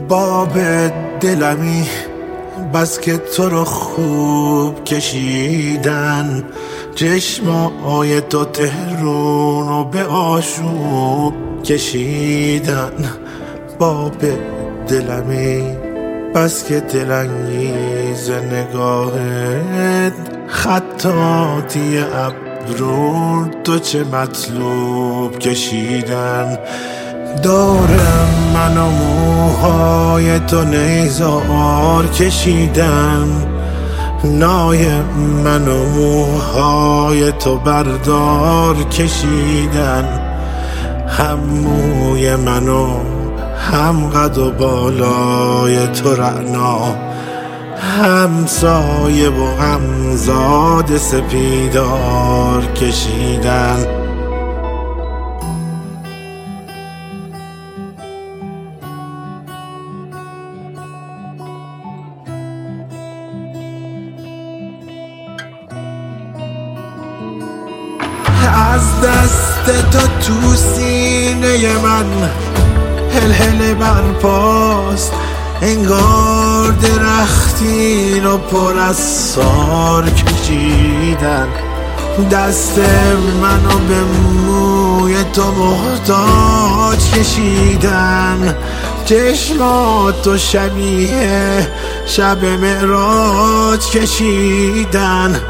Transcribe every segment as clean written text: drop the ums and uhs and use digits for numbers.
باب دلمی بس که تو رو خوب کشیدن، چشمای تو تهرون رو به آشوب کشیدن. باب دلمی بس که دلانگیز نگاهت، خطاطی ابرو تو چه مطلوب کشیدن. دارم من و موهای تو نیزار کشیدن، نای من و موهای تو بردار کشیدن. هم موی من و هم قد و بالای تو رعنا، هم سایه و هم زاد سپیدار کشیدن. از دست تو تو سینه من هل برپاست، انگار درختی رو پر از سار کشیدن. دست منو به موی تو محتاج کشیدن، چشماتو شبیه شب معراج کشیدن.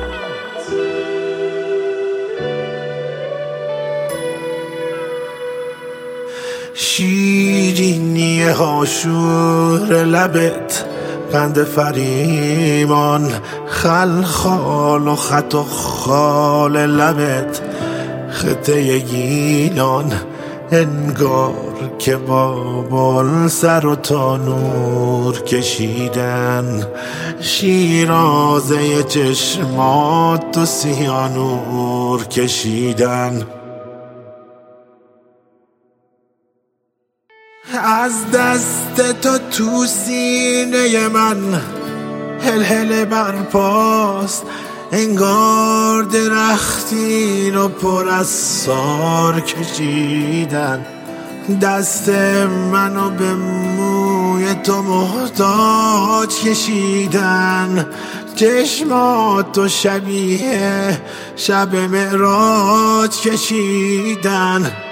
شیرینی هاشور لبت، قند فریمان خلخال و خط و خال لبت، خطه گیلان انگار که بابل سر و تانور کشیدن. شیرازه چشمات و سیانور کشیدن. از دست تو تو سینه من هل برپاست، انگار درختی رو پر از سار کشیدن. دست منو به موی تو محتاج کشیدن، چشماتو شبیه شب معراج کشیدن.